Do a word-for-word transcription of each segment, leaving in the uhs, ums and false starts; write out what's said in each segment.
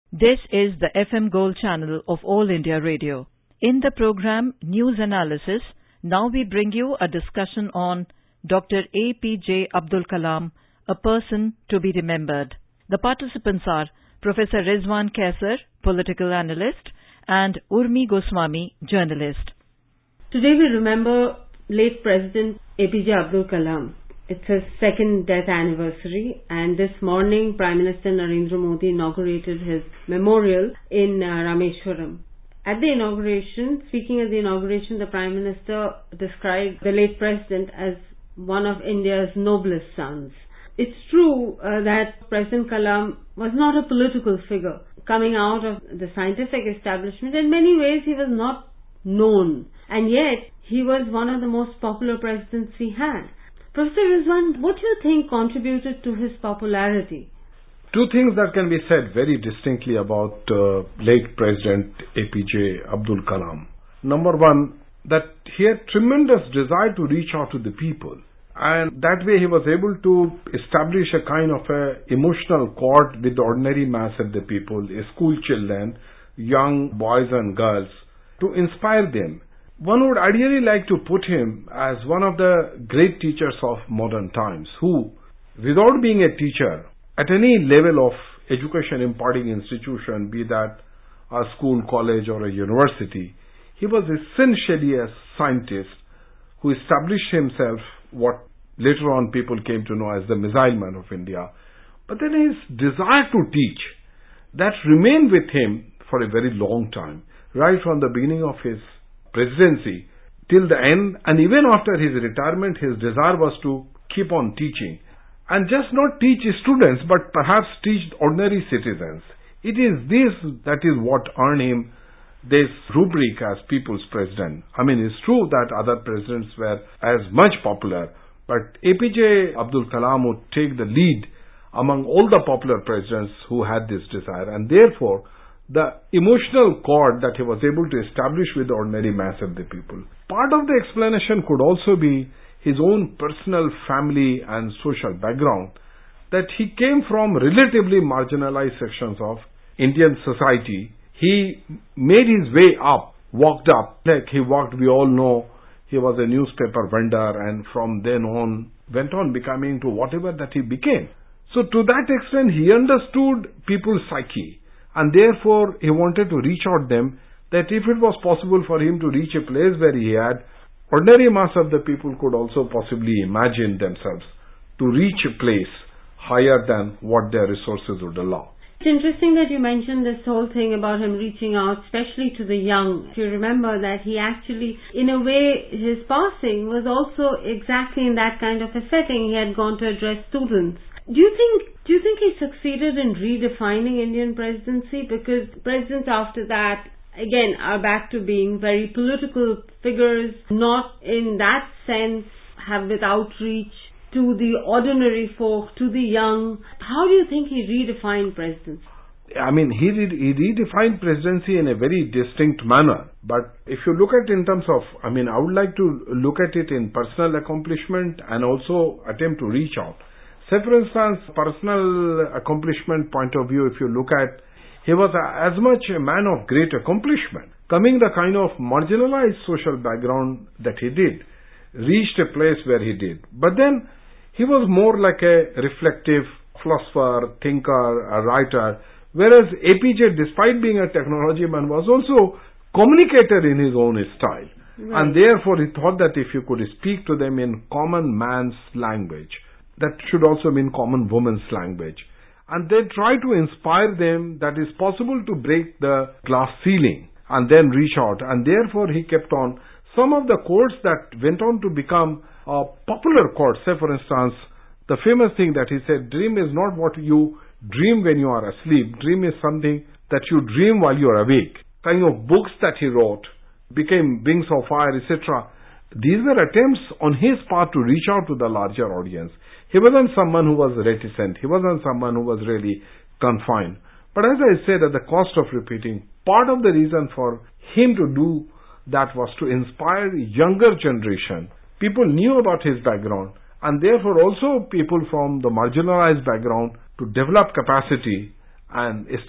This is the F M Gold channel of All India Radio. In the program News Analysis, now we bring you a discussion on Doctor A P J Abdul Kalam, a person to be remembered. The participants are Professor Rizwan Kaisar, political analyst, and Urmi Goswami, journalist. Today we remember late President A P J Abdul Kalam. It's his second death anniversary, and this morning Prime Minister Narendra Modi inaugurated his memorial in uh, Rameshwaram. At the inauguration, speaking at the inauguration, the Prime Minister described the late President as one of India's noblest sons. It's true uh, that President Kalam was not a political figure. Coming out of the scientific establishment, in many ways he was not known, and yet he was one of the most popular presidents we had. Professor Rizwan, what do you think contributed to his popularity? Two things that can be said very distinctly about uh, late President A P J Abdul Kalam. Number one, that he had tremendous desire to reach out to the people, and that way he was able to establish a kind of a emotional cord with the ordinary mass of the people, school children, young boys and girls, to inspire them. One would ideally like to put him as one of the great teachers of modern times who, without being a teacher, at any level of education imparting institution, be that a school, college or a university, he was essentially a scientist who established himself what later on people came to know as the Missile Man of India. But then his desire to teach, that remained with him for a very long time, right from the beginning of his presidency till the end, and even after his retirement, his desire was to keep on teaching, and just not teach students but perhaps teach ordinary citizens. It is this that is what earned him this rubric as people's president. I mean, it's true that other presidents were as much popular, but A P J Abdul Kalam would take the lead among all the popular presidents who had this desire, and therefore the emotional cord that he was able to establish with the ordinary mass of the people. Part of the explanation could also be his own personal family and social background, that he came from relatively marginalized sections of Indian society. He made his way up, walked up, like he walked, we all know, he was a newspaper vendor, and from then on went on becoming to whatever that he became. So to that extent, he understood people's psyche, and therefore he wanted to reach out them, that if it was possible for him to reach a place where he had ordinary mass of the people could also possibly imagine themselves to reach a place higher than what their resources would allow. It's interesting that you mentioned this whole thing about him reaching out, especially to the young. If you remember that he actually, in a way, his passing was also exactly in that kind of a setting. He had gone to address students. Do you think do you think he succeeded in redefining Indian presidency? Because presidents after that, again, are back to being very political figures, not in that sense have with outreach to the ordinary folk, to the young. How do you think he redefined presidency? I mean, he, re- he redefined presidency in a very distinct manner. But if you look at it in terms of, I mean, I would like to look at it in personal accomplishment and also attempt to reach out. Say, for instance, personal accomplishment point of view, if you look at, he was a, as much a man of great accomplishment, coming the kind of marginalized social background that he did, reached a place where he did. But then, he was more like a reflective philosopher, thinker, a writer, whereas A P J, despite being a technology man, was also communicator in his own style. Right. And therefore, he thought that if you could speak to them in common man's language, that should also mean common woman's language. And then try to inspire them that it's possible to break the glass ceiling and then reach out. And therefore he kept on. Some of the quotes that went on to become uh, popular quotes, say for instance, the famous thing that he said, dream is not what you dream when you are asleep. Dream is something that you dream while you are awake. Kind of books that he wrote became Wings of Fire, et cetera. These were attempts on his part to reach out to the larger audience. He wasn't someone who was reticent. He wasn't someone who was really confined. But as I said, at the cost of repeating, part of the reason for him to do that was to inspire younger generation. People knew about his background, and therefore also people from the marginalized background to develop capacity and start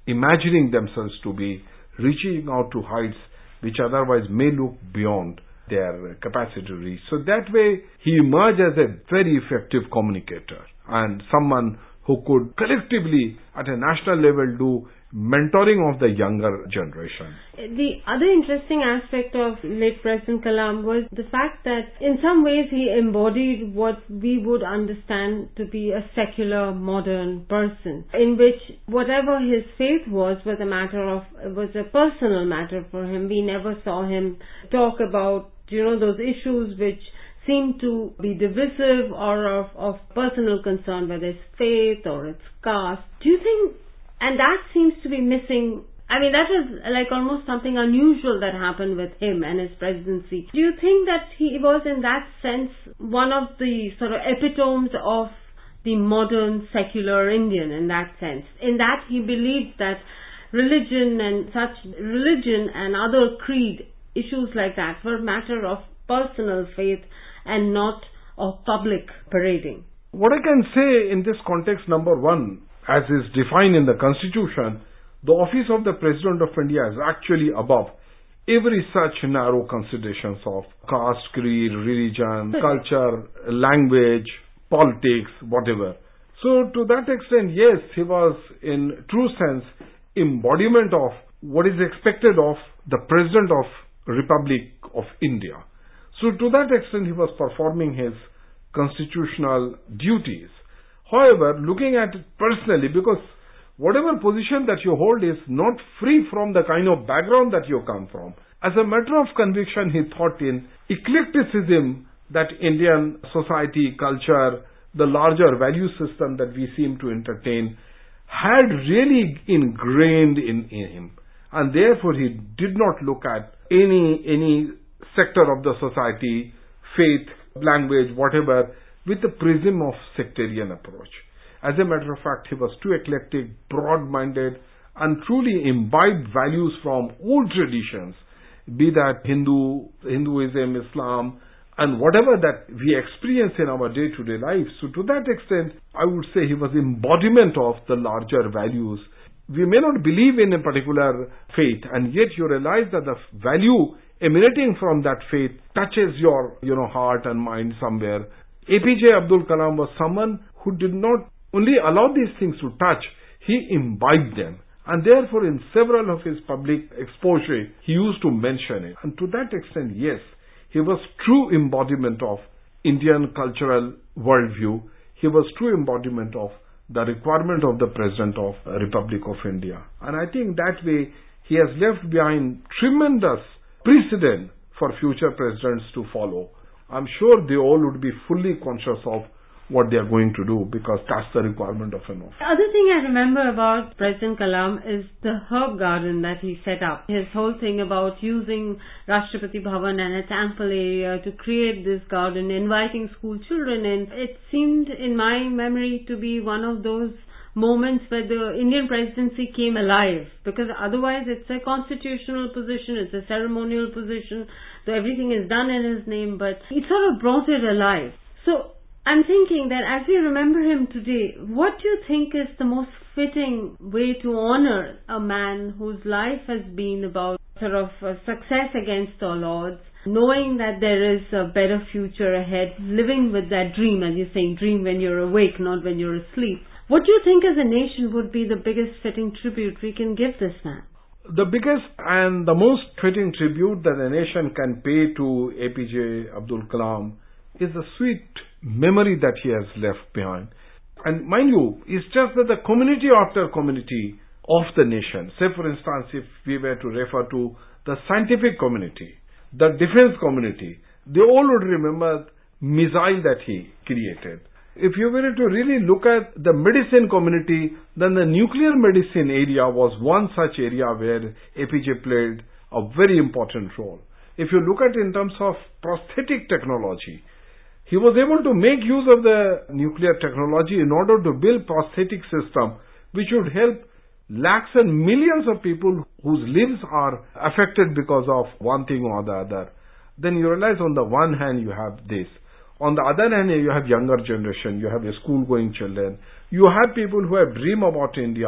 imagining themselves to be reaching out to heights which otherwise may look beyond their capacity to reach. So that way, he emerged as a very effective communicator and someone who could collectively, at a national level, do mentoring of the younger generation. The other interesting aspect of late President Kalam was the fact that in some ways he embodied what we would understand to be a secular, modern person, in which whatever his faith was was a matter of, was a personal matter for him. We never saw him talk about, you know, those issues which seem to be divisive or of, of personal concern, whether it's faith or it's caste. Do you think, and that seems to be missing, I mean, that is like almost something unusual that happened with him and his presidency. Do you think that he was in that sense one of the sort of epitomes of the modern secular Indian in that sense? In that he believed that religion and such, religion and other creed issues like that were a matter of personal faith and not of public parading. What I can say in this context, number one, as is defined in the Constitution, the office of the President of India is actually above every such narrow considerations of caste, creed, religion, culture, language, politics, whatever. So to that extent, yes, he was in true sense embodiment of what is expected of the President of Republic of India. So to that extent, he was performing his constitutional duties. However, looking at it personally, because whatever position that you hold is not free from the kind of background that you come from. As a matter of conviction, he thought in eclecticism that Indian society, culture, the larger value system that we seem to entertain had really ingrained in, in him. And therefore, he did not look at any, any sector of the society, faith, language, whatever, with the prism of sectarian approach. As a matter of fact, he was too eclectic, broad-minded, and truly imbibed values from old traditions, be that Hindu, Hinduism, Islam, and whatever that we experience in our day-to-day life. So to that extent, I would say he was embodiment of the larger values. We may not believe in a particular faith, and yet you realize that the value emanating from that faith touches your, you know, heart and mind somewhere. A P J Abdul Kalam was someone who did not only allow these things to touch, he imbibed them. And therefore, in several of his public exposure, he used to mention it. And to that extent, yes, he was true embodiment of Indian cultural worldview. He was true embodiment of the requirement of the President of the Republic of India. And I think that way, he has left behind tremendous precedent for future presidents to follow. I'm sure they all would be fully conscious of what they are going to do, because that's the requirement of an office. The other thing I remember about President Kalam is the herb garden that he set up. His whole thing about using Rashtrapati Bhavan and its ample area to create this garden, inviting school children in. It seemed in my memory to be one of those moments where the Indian presidency came alive, because otherwise it's a constitutional position, it's a ceremonial position, so everything is done in his name, but he sort of brought it alive. So I'm thinking that as we remember him today, what do you think is the most fitting way to honor a man whose life has been about sort of uh, success against all odds, knowing that there is a better future ahead, living with that dream, as you're saying, dream when you're awake, not when you're asleep. What do you think as a nation would be the biggest fitting tribute we can give this man? The biggest and the most fitting tribute that a nation can pay to A P J Abdul Kalam is the sweet memory that he has left behind. And mind you, it's just that the community after community of the nation, say for instance, if we were to refer to the scientific community, the defense community, they all would remember missile that he created. If you were to really look at the medicine community, then the nuclear medicine area was one such area where A P J played a very important role. If you look at it in terms of prosthetic technology, he was able to make use of the nuclear technology in order to build prosthetic system which would help lakhs and millions of people whose lives are affected because of one thing or the other. Then you realize on the one hand you have this. On the other hand, you have younger generation, you have school-going children, you have people who have dream about India,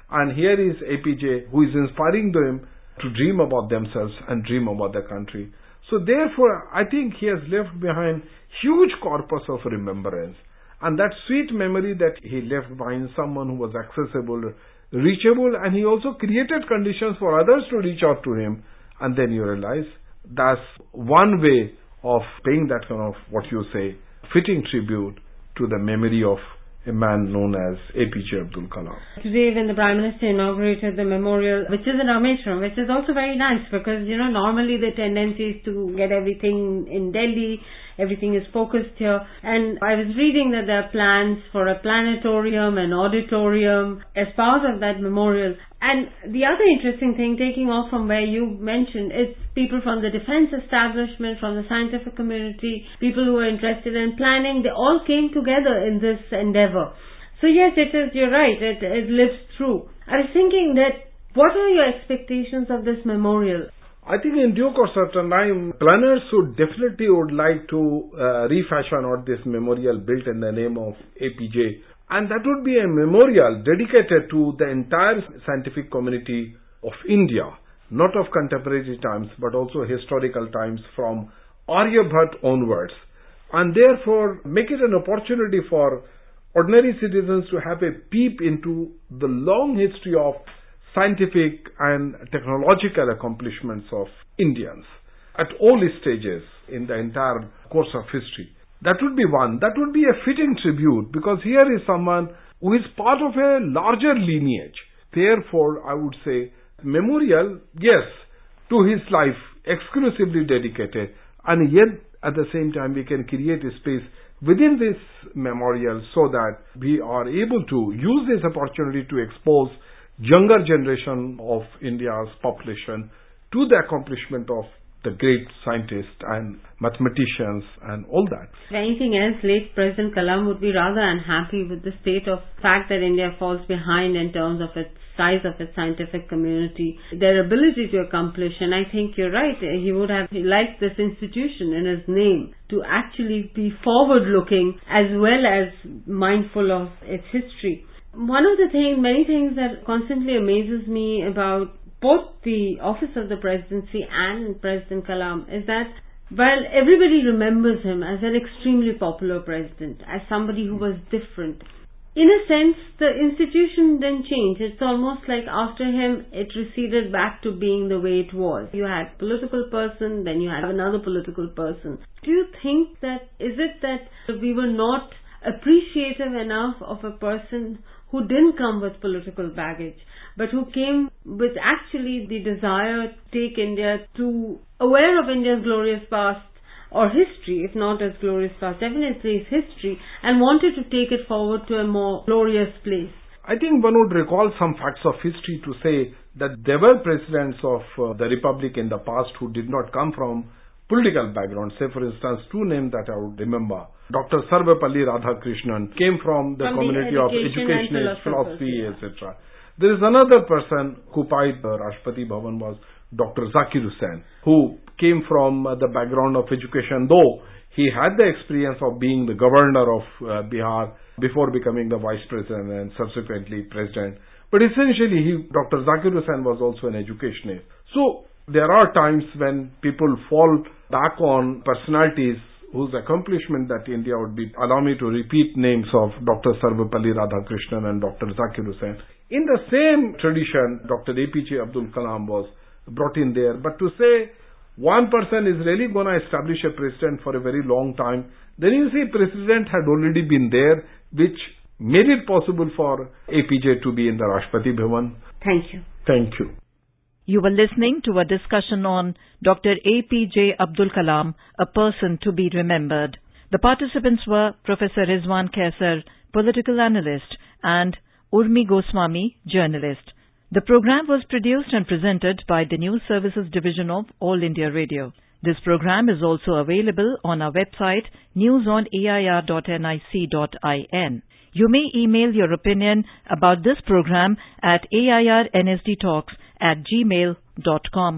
And here is A P J who is inspiring them to dream about themselves and dream about the country. So therefore, I think he has left behind huge corpus of remembrance. And that sweet memory that he left behind, someone who was accessible, reachable, and he also created conditions for others to reach out to him. And then you realize that's one way of paying that kind of, what you say, fitting tribute to the memory of a man known as A P J Abdul Kalam. Today when the Prime Minister inaugurated the memorial, which is in Rameshwaram, which is also very nice because, you know, normally the tendency is to get everything in Delhi, everything is focused here. And I was reading that there are plans for a planetarium, an auditorium as part of that memorial. And the other interesting thing, taking off from where you mentioned, is people from the defense establishment, from the scientific community, people who are interested in planning, they all came together in this endeavor. So yes, it is, you're right, it, it lives true. I was thinking that, what are your expectations of this memorial? I think in due course of time, planners would definitely would like to uh, refashion out this memorial built in the name of A P J. And that would be a memorial dedicated to the entire scientific community of India, not of contemporary times, but also historical times from Aryabhat onwards. And therefore, make it an opportunity for ordinary citizens to have a peep into the long history of scientific and technological accomplishments of Indians at all stages in the entire course of history. That would be one. That would be a fitting tribute because here is someone who is part of a larger lineage. Therefore, I would say memorial, yes, to his life, exclusively dedicated, and yet at the same time we can create a space within this memorial so that we are able to use this opportunity to expose younger generation of India's population to the accomplishment of the great scientists and mathematicians and all that. If anything else, late President Kalam would be rather unhappy with the state of fact that India falls behind in terms of its size of its scientific community, their ability to accomplish, and I think you're right, he would have liked this institution in his name to actually be forward-looking as well as mindful of its history. One of the things, many things that constantly amazes me about both the office of the presidency and President Kalam is that while everybody remembers him as an extremely popular president, as somebody who was different, in a sense the institution didn't change. It's almost like after him it receded back to being the way it was. You had a political person, then you had another political person. Do you think that, is it that we were not appreciative enough of a person who didn't come with political baggage, but who came with actually the desire to take India to, aware of India's glorious past or history, if not its glorious past, definitely its history, and wanted to take it forward to a more glorious place? I think one would recall some facts of history to say that there were presidents of uh, the Republic in the past who did not come from political background. Say, for instance, two names that I would remember. Doctor Sarvepalli Radhakrishnan came from the from community the of education educationist, philosophy, yeah. et cetera. There is another person who occupied the Rashtrapati Bhavan was Doctor Zakir Hussain, who came from uh, the background of education, though he had the experience of being the governor of uh, Bihar before becoming the vice president and subsequently president. But essentially, he, Doctor Zakir Hussain was also an educationist. So, there are times when people fall back on personalities whose accomplishment that India would be. Allow me to repeat names of Doctor Sarvepalli Radhakrishnan and Doctor Zakir Hussain. In the same tradition, Doctor A P J Abdul Kalam was brought in there. But to say one person is really going to establish a president for a very long time, then you see president had already been there, which made it possible for A P J to be in the Rashtrapati Bhavan. Thank you. Thank you. You were listening to a discussion on Doctor A P J Abdul Kalam, a person to be remembered. The participants were Professor Rizwan Kaisar, political analyst, and Urmi Goswami, journalist. The program was produced and presented by the News Services Division of All India Radio. This program is also available on our website news on A I R dot N I C dot in. You may email your opinion about this program at A I R N S D talks at gmail dot com.